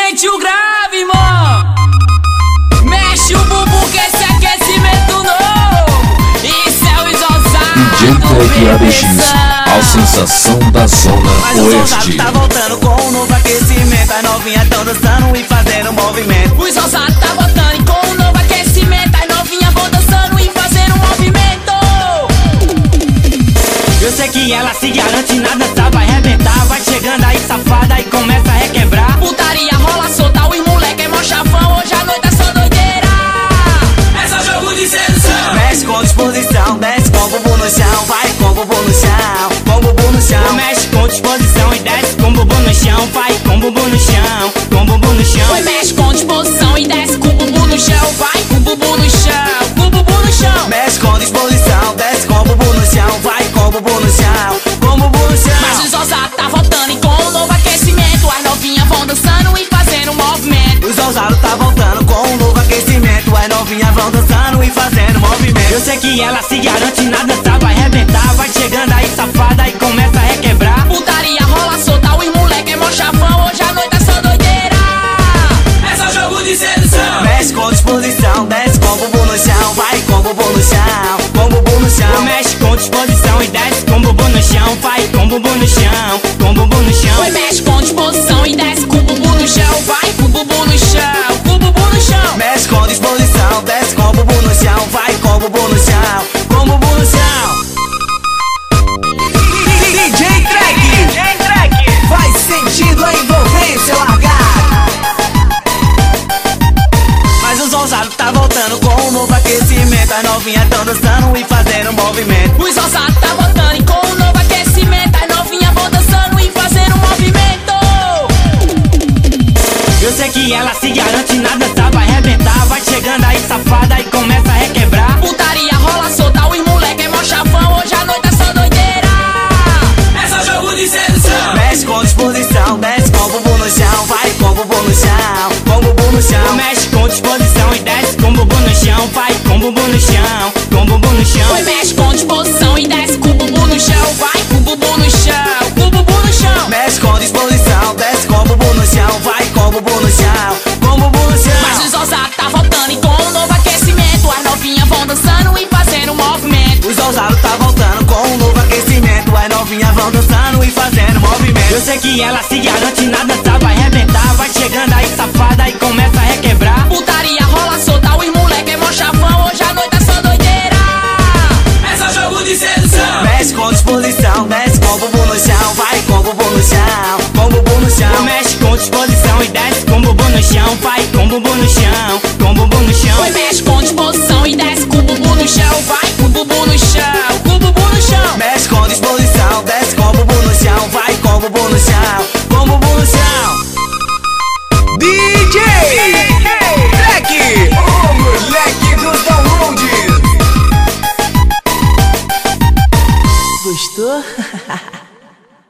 sente o grave, irmão. Mexe o bumbum que esse aquecimento novo. Isso é o Isozado. DJ Trek ABX, a sensação da zona Mas o oeste. Isozado tá voltando com um novo aquecimento. As novinhas tão dançando e fazendo movimento. O Isozado tá voltando e com um novo aquecimento. As novinhas vão dançando e fazendo movimento. Eu sei que ela se garante na dança, vai arrebentar. Vai chegando aí safada e começa a requebrar. Putaria rola solta, os moleque é mó chafão. Hoje a noite é só doideira. É só jogo de sedução. Mexe com disposição, desce com o bumbum no chão. Vai com o bumbum no chão, com o bumbum no chão. Mexe com disposição e desce com o bumbum no chão. Vai com o bumbum no chão, com o bumbum no chão. Foi mexe com disposição e desce com o bumbum no chão. Vai com o bumbum no chão, com o bumbum no chão. Mexe com disposição, desce com o bumbum no chão. Vai com o bumbum no chão, com o bumbum no chão. Mas o Isozado tá voltando e com um novo aquecimento. As novinhas vão dançando e fazendo movimento. O Isozado tá voltando com um novo aquecimento. As novinhas vão dançando e fazendo movimento. Eu sei que ela se garante na dança, vai arrebentar. Vai chegando aí safada e começa a requebrar. Putaria rola solta, os moleque é mó chafão. Hoje a noite é só doideira. É só jogo de sedução. Mexe com disposição, desce com o bumbum no chão. Vai com o bumbum no chão, com o bumbum no chão. Mexe com disposição e desce com o bumbum no chão. Vai com o bumbum no chão, com o bumbum no chão. Foi mexe com disposição e desce com o bumbum no chão. Vai com o bumbum no chão, com o bumbum no chão. Mexe com disposição, desce com o bumbum no chão. Vai com o bumbum no chão, com o bumbum no chão. DJ Trek, vai sentindo a envolvência largar. Mas o Isozado tá voltando com um novo aquecimento. As novinhas tão dançando e fazendo movimento. O Isozado tá voltando e com um novo aquecimento. As novinhas vão dançando e fazendo movimento. Eu sei que ela se garante na dança, vai arrebentar. Vai chegando aí safada e começa a requebrar. Putaria rola solta, os moleque é mó chafão. Hoje a noite é só doideira. É só jogo de sedução. Mexe com disposição, desce com o bumbum no chão. Vai com o bumbum no chão, com o bumbum no chão. Mexe com disposição e desce com o bumbum no chão. Vai com o bumbum no chão, com o bumbum no chão. Foi mexe com disposição e desce com o bumbum no chão. Vai com o bumbum no chão, com o bumbum no chão. Mexe com disposição, desce com o bumbum no chão. Vai com o bumbum no chão, com o bumbum no chão. Mas o Isozado tá voltando e com um novo aquecimento. As novinhas vão dançando e fazendo movimento. O Isozado tá voltando com um novo aquecimento. As novinhas vão dançando e fazendo movimento. Eu sei que ela se garante na dança, vai arrebentar. Vai chegando aí safada e começa a requebrar. Putaria rola solta, os moleque é mó chafão. Hoje a noite é só doideira. É só jogo de sedução. Mexe com disposição, desce com o bumbum no chão. Vai com o bumbum no chão, com o bumbum no chão. Mexe com disposição e desce com o bumbum no chão. Vai com o bumbum no chão, com o bumbum no chão. Foi mexe com disposição e desce com o bumbum no chão. Vai com o bumbum no chão, com o bumbum no chão. Mexe com disposição, desce com o bumbum no chão. Vai com o bumbum no chão, com o bumbum no chão.